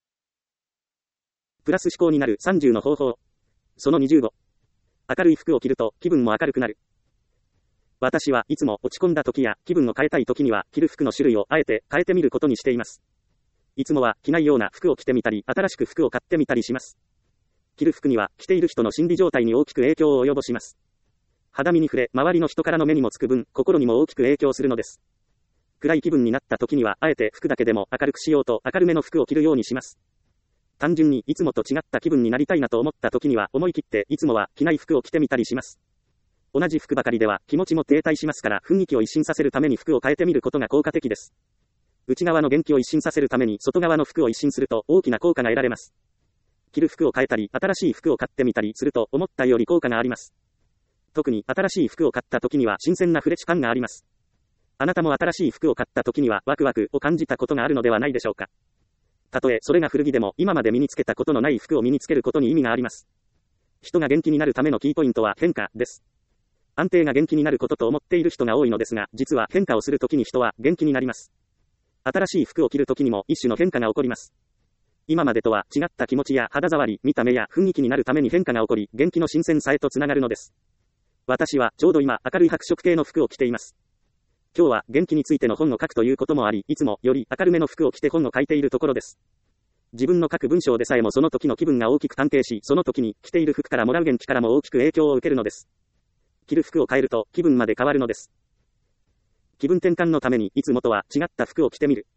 プラス思考になる30の方法。その25。明るい服を着ると気分も明るくなる。私はいつも落ち込んだ時や気分を変えたい時には着る服の種類をあえて変えてみることにしています。いつもは着ないような服を着てみたり、新しく服を買ってみたりします。着る服には着ている人の心理状態に大きく影響を及ぼします。肌身に触れ、周りの人からの目にもつく分、心にも大きく影響するのです。暗い気分になった時には、あえて服だけでも明るくしようと明るめの服を着るようにします。単純にいつもと違った気分になりたいなと思った時には、思い切っていつもは着ない服を着てみたりします。同じ服ばかりでは気持ちも停滞しますから、雰囲気を一新させるために服を変えてみることが効果的です。内側の元気を一新させるために外側の服を一新すると大きな効果が得られます。着る服を変えたり、新しい服を買ってみたりすると思ったより効果があります。特に新しい服を買った時には新鮮なフレッシュ感があります。あなたも新しい服を買った時にはワクワクを感じたことがあるのではないでしょうか。たとえそれが古着でも今まで身につけたことのない服を身につけることに意味があります。人が元気になるためのキーポイントは変化です。安定が元気になることと思っている人が多いのですが、実は変化をするときに人は元気になります。新しい服を着るときにも一種の変化が起こります。今までとは違った気持ちや肌触り、見た目や雰囲気になるために変化が起こり、元気の新鮮さへとつながるのです。私はちょうど今明るい白色系の服を着ています。今日は元気についての本を書くということもあり、いつもより明るめの服を着て本を書いているところです。自分の書く文章でさえもその時の気分が大きく関係し、その時に着ている服からもらう元気からも大きく影響を受けるのです。着る服を変えると気分まで変わるのです。気分転換のためにいつもとは違った服を着てみる。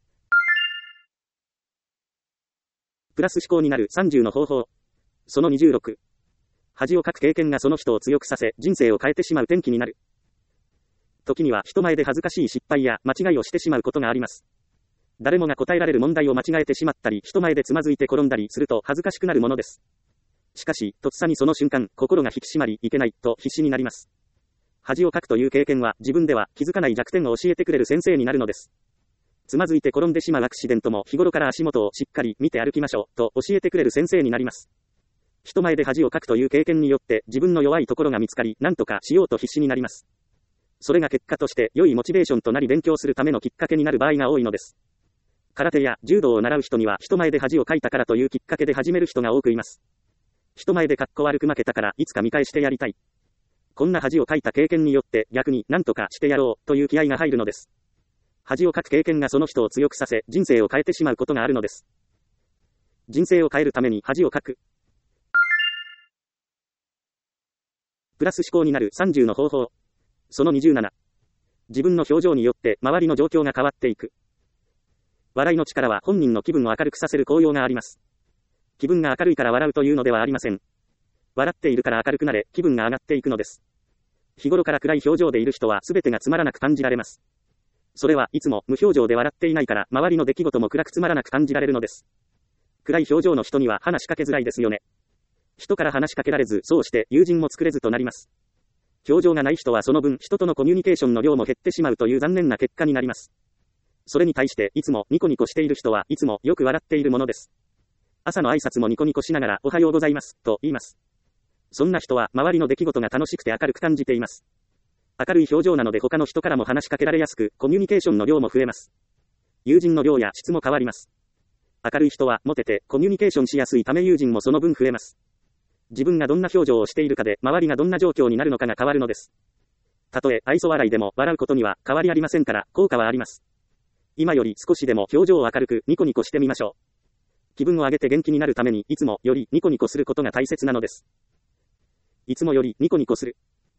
プラス思考になる30の方法。その26。恥をかく経験がその人を強くさせ、人生を変えてしまう転機になる。時には人前で恥ずかしい失敗や間違いをしてしまうことがあります。誰もが答えられる問題を間違えてしまったり、人前でつまずいて転んだりすると恥ずかしくなるものです。しかし、とっさにその瞬間、心が引き締まり、いけない、と必死になります。恥をかくという経験は、自分では気づかない弱点を教えてくれる先生になるのです。つまずいて転んでしまうアクシデントも、日頃から足元をしっかり見て歩きましょう、と教えてくれる先生になります。人前で恥をかくという経験によって、自分の弱いところが見つかり、何とかしようと必死になります。それが結果として、良いモチベーションとなり勉強するためのきっかけになる場合が多いのです。空手や柔道を習う人には、人前で恥をかいたからというきっかけで始める人が多くいます。人前でかっこ悪く負けたから、いつか見返してやりたい。こんな恥をかいた経験によって、逆に何とかしてやろう、という気合が入るのです。恥をかく経験がその人を強くさせ、人生を変えてしまうことがあるのです。人生を変えるために恥をかく。プラス思考になる30の方法。その27。自分の表情によって周りの状況が変わっていく。笑いの力は本人の気分を明るくさせる効用があります。気分が明るいから笑うというのではありません。笑っているから明るくなれ、気分が上がっていくのです。日頃から暗い表情でいる人は全てがつまらなく感じられます。それはいつも無表情で笑っていないから、周りの出来事も暗くつまらなく感じられるのです。暗い表情の人には話しかけづらいですよね。人から話しかけられず、そうして友人も作れずとなります。表情がない人はその分、人とのコミュニケーションの量も減ってしまうという残念な結果になります。それに対して、いつもニコニコしている人はいつもよく笑っているものです。朝の挨拶もニコニコしながら、おはようございます、と言います。そんな人は、周りの出来事が楽しくて明るく感じています。明るい表情なので他の人からも話しかけられやすく、コミュニケーションの量も増えます。友人の量や質も変わります。明るい人は、モテて、コミュニケーションしやすいため友人もその分増えます。自分がどんな表情をしているかで、周りがどんな状況になるのかが変わるのです。たとえ愛想笑いでも笑うことには変わりありませんから、効果はあります。今より少しでも表情を明るくニコニコしてみましょう。気分を上げて元気になるためにいつもよりニコニコすることが大切なのです。いつもよりニコニコする。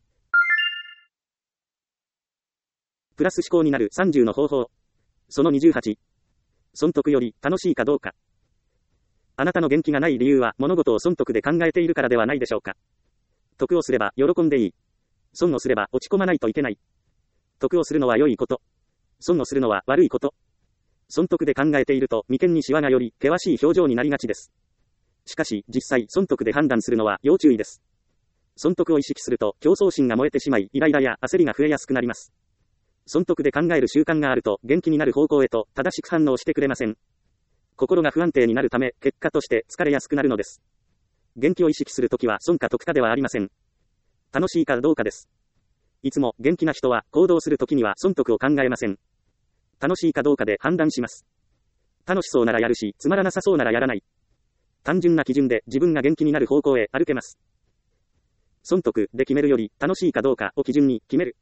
プラス思考になる30の方法。その28。損得より楽しいかどうか。あなたの元気がない理由は物事を損得で考えているからではないでしょうか。得をすれば喜んでいい。損をすれば落ち込まないといけない。得をするのは良いこと。損をするのは悪いこと。損得で考えていると眉間にシワがより険しい表情になりがちです。しかし実際損得で判断するのは要注意です。損得を意識すると競争心が燃えてしまいイライラや焦りが増えやすくなります。損得で考える習慣があると元気になる方向へと正しく反応してくれません。心が不安定になるため結果として疲れやすくなるのです。元気を意識するときは損か得かではありません。楽しいかどうかです。いつも元気な人は行動するときには損得を考えません。楽しいかどうかで判断します。楽しそうならやるし、つまらなさそうならやらない。 単純な基準で自分が元気になる方向へ歩けます。損得で決めるより楽しいかどうかを基準に決める。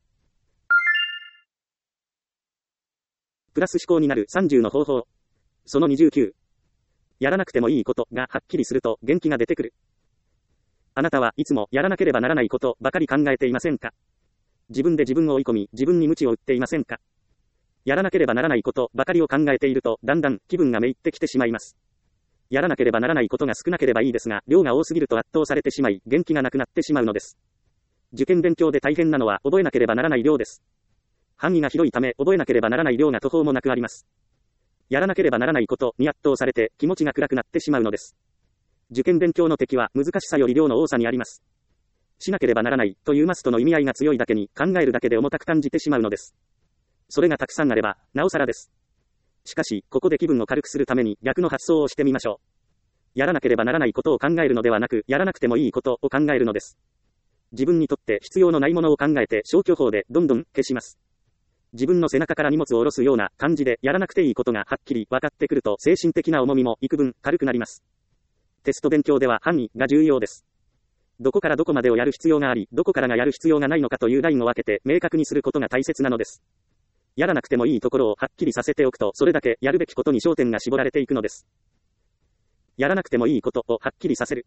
プラス思考になる30の方法。その29。やらなくてもいいことがはっきりすると元気が出てくる。あなたはいつもやらなければならないことばかり考えていませんか？自分で自分を追い込み、自分に鞭を打っていませんか？やらなければならないことばかりを考えていると、だんだん気分がめいってきてしまいます。やらなければならないことが少なければいいですが、量が多すぎると圧倒されてしまい、元気がなくなってしまうのです。受験勉強で大変なのは覚えなければならない量です。範囲が広いため、覚えなければならない量が途方もなくあります。やらなければならないことに圧倒されて気持ちが暗くなってしまうのです。受験勉強の敵は難しさより量の多さにあります。しなければならないというマストの意味合いが強いだけに、考えるだけで重たく感じてしまうのです。それがたくさんあれば、なおさらです。しかし、ここで気分を軽くするために逆の発想をしてみましょう。やらなければならないことを考えるのではなく、やらなくてもいいことを考えるのです。自分にとって必要のないものを考えて消去法でどんどん消します。自分の背中から荷物を下ろすような感じでやらなくていいことがはっきり分かってくると、精神的な重みも幾分軽くなります。テスト勉強では範囲が重要です。どこからどこまでをやる必要があり、どこからがやる必要がないのかというラインを分けて明確にすることが大切なのです。やらなくてもいいところをはっきりさせておくと、それだけやるべきことに焦点が絞られていくのです。やらなくてもいいことをはっきりさせる。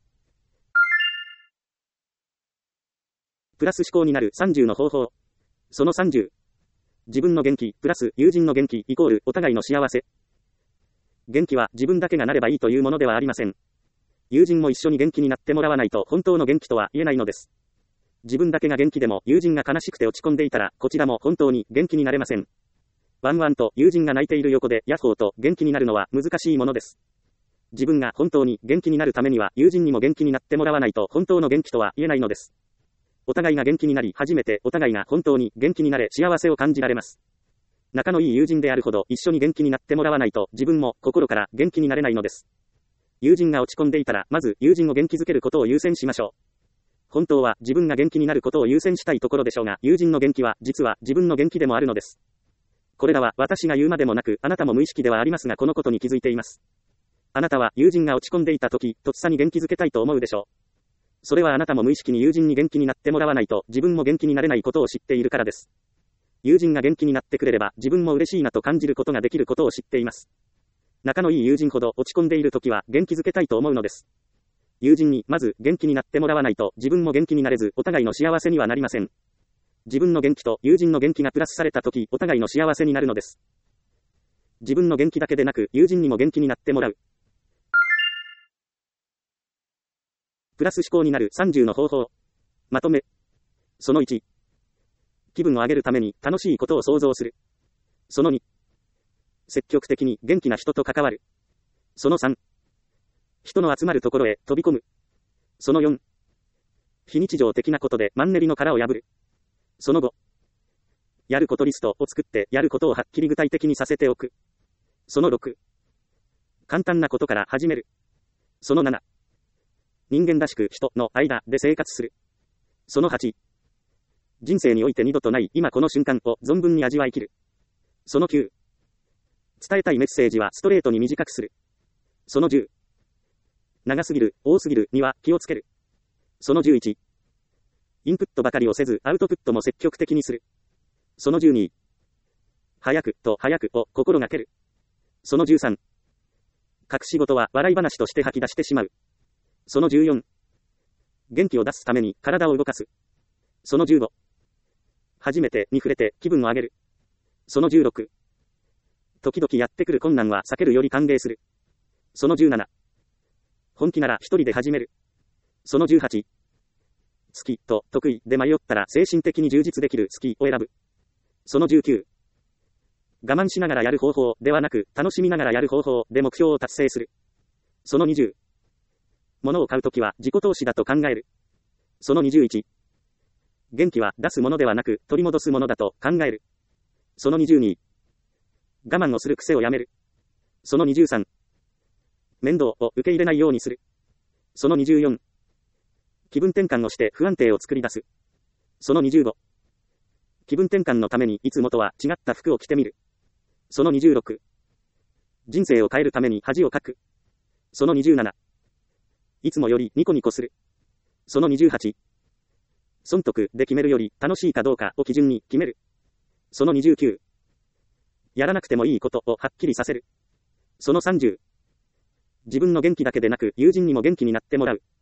プラス思考になる30の方法。その30。自分の元気、プラス友人の元気、イコールお互いの幸せ。元気は自分だけがなればいいというものではありません。友人も一緒に元気になってもらわないと本当の元気とは言えないのです。自分だけが元気でも友人が悲しくて落ち込んでいたら、こちらも本当に元気になれません。ワンワンと友人が泣いている横でヤッホーと元気になるのは難しいものです。自分が本当に元気になるためには、友人にも元気になってもらわないと本当の元気とは言えないのです。お互いが元気になり、初めてお互いが本当に元気になれ、幸せを感じられます。仲のいい友人であるほど一緒に元気になってもらわないと、自分も心から元気になれないのです。友人が落ち込んでいたら、まず友人を元気づけることを優先しましょう。本当は自分が元気になることを優先したいところでしょうが、友人の元気は実は自分の元気でもあるのです。これらは私が言うまでもなく、あなたも無意識ではありますが、このことに気づいています。あなたは友人が落ち込んでいた時、とっさに元気づけたいと思うでしょう。それはあなたも無意識に友人に元気になってもらわないと、自分も元気になれないことを知っているからです。友人が元気になってくれれば、自分も嬉しいなと感じることができることを知っています。仲のいい友人ほど落ち込んでいるときは元気づけたいと思うのです。友人にまず元気になってもらわないと、自分も元気になれず、お互いの幸せにはなりません。自分の元気と友人の元気がプラスされたとき、お互いの幸せになるのです。自分の元気だけでなく、友人にも元気になってもらう。プラス思考になる30の方法。まとめ。その1。気分を上げるために楽しいことを想像する。その2。積極的に元気な人と関わる。その3。人の集まるところへ飛び込む。その4。非日常的なことでマンネリの殻を破る。その5。やることリストを作ってやることをはっきり具体的にさせておく。その6。簡単なことから始める。その7。人間らしく人の間で生活する。その8。人生において二度とない今この瞬間を存分に味わい切る。その9。伝えたいメッセージはストレートに短くする。その10。長すぎる、多すぎるには気をつける。その11。インプットばかりをせずアウトプットも積極的にする。その12。早くと早くを心がける。その13。隠し事は笑い話として吐き出してしまう。その14。元気を出すために体を動かす。その15。初めてに触れて気分を上げる。その16。時々やってくる困難は避けるより歓迎する。その17。本気なら一人で始める。その18。好きと得意で迷ったら精神的に充実できる好きを選ぶ。その19。我慢しながらやる方法ではなく楽しみながらやる方法で目標を達成する。その20。物を買うときは自己投資だと考える。その21。元気は出すものではなく取り戻すものだと考える。その22。我慢をする癖をやめる。その23。面倒を受け入れないようにする。その24。気分転換をして不安定を作り出す。その25。気分転換のためにいつもとは違った服を着てみる。その26。人生を変えるために恥をかく。その27。 いつもよりニコニコする。その28。損得で決めるより楽しいかどうかを基準に決める。その29。やらなくてもいいことをはっきりさせる。その30。自分の元気だけでなく友人にも元気になってもらう。